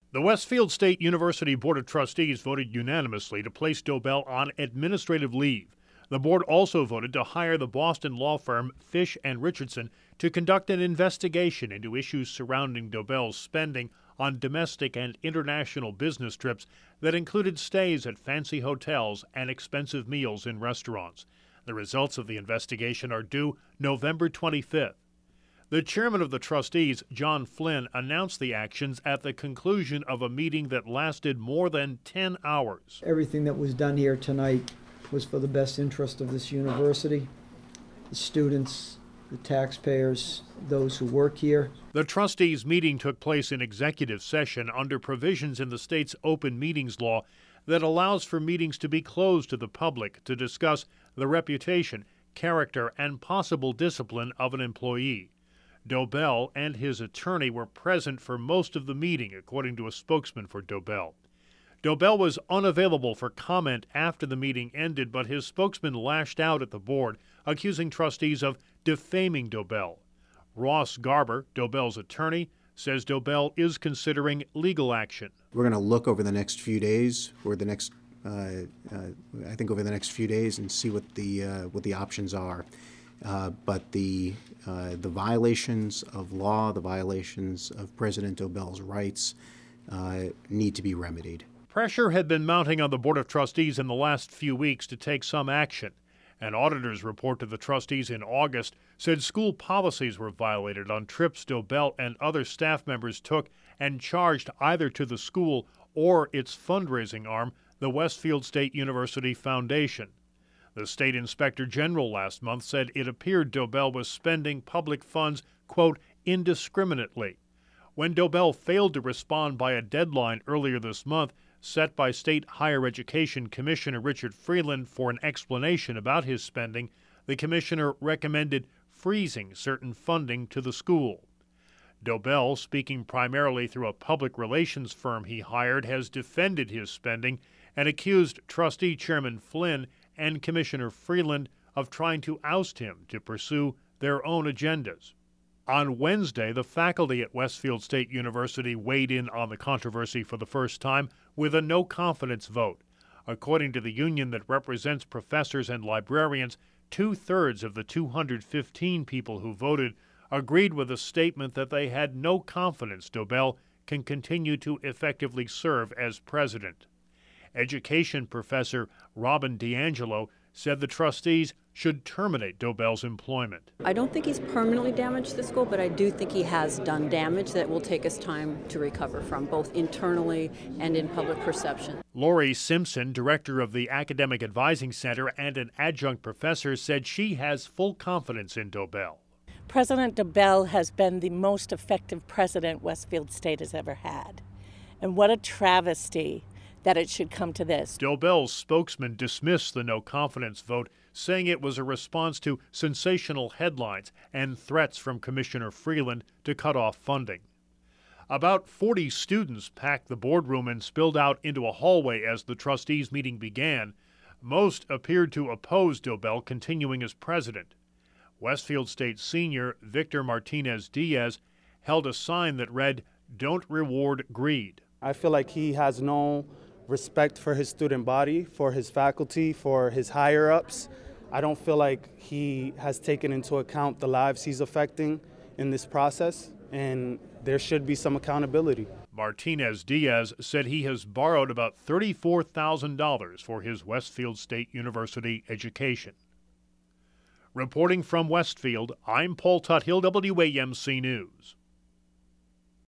The Westfield State University Board of Trustees voted unanimously to place Dobell on administrative leave. The board also voted to hire the Boston law firm Fish and Richardson to conduct an investigation into issues surrounding Dobell's spending on domestic and international business trips that included stays at fancy hotels and expensive meals in restaurants. The results of the investigation are due November 25th. The chairman of the trustees, John Flynn, announced the actions at the conclusion of a meeting that lasted more than 10 hours. Everything that was done here tonight was for the best interest of this university, the students, the taxpayers, those who work here. The trustees' meeting took place in executive session under provisions in the state's open meetings law that allows for meetings to be closed to the public to discuss the reputation, character, and possible discipline of an employee. Dobell and his attorney were present for most of the meeting, according to a spokesman for Dobell. Dobell was unavailable for comment after the meeting ended, but his spokesman lashed out at the board, accusing trustees of defaming Dobell. Ross Garber, Dobell's attorney, says Dobell is considering legal action. We're going to look over the next few days, over the next few days, and see what the options are. But the violations of law, the violations of President Dobell's rights need to be remedied. Pressure had been mounting on the Board of Trustees in the last few weeks to take some action. An auditor's report to the trustees in August said school policies were violated on trips Dobell and other staff members took and charged either to the school or its fundraising arm, the Westfield State University Foundation. The state inspector general last month said it appeared Dobell was spending public funds, quote, indiscriminately. When Dobell failed to respond by a deadline earlier this month, set by State Higher Education Commissioner Richard Freeland for an explanation about his spending, the commissioner recommended freezing certain funding to the school. Dobell, speaking primarily through a public relations firm he hired, has defended his spending and accused trustee Chairman Flynn and Commissioner Freeland of trying to oust him to pursue their own agendas. On Wednesday, the faculty at Westfield State University weighed in on the controversy for the first time with a no-confidence vote. According to the union that represents professors and librarians, 2/3 of the 215 people who voted agreed with a statement that they had no confidence Dobell can continue to effectively serve as president. Education professor Robin DiAngelo said the trustees should terminate Dobell's employment. I don't think he's permanently damaged the school, but I do think he has done damage that will take us time to recover from, both internally and in public perception. Lori Simpson, director of the Academic Advising Center and an adjunct professor, said she has full confidence in Dobell. President Dobell has been the most effective president Westfield State has ever had. And what a travesty that it should come to this. Dobell's spokesman dismissed the no-confidence vote, saying it was a response to sensational headlines and threats from Commissioner Freeland to cut off funding. About 40 students packed the boardroom and spilled out into a hallway as the trustees' meeting began. Most appeared to oppose Dobell continuing as president. Westfield State senior Victor Martinez-Diaz held a sign that read, "Don't reward greed." I feel like he has no respect for his student body, for his faculty, for his higher-ups. I don't feel like he has taken into account the lives he's affecting in this process, and there should be some accountability. Martinez-Diaz said he has borrowed about $34,000 for his Westfield State University education. Reporting from Westfield, I'm Paul Tuthill, WAMC News.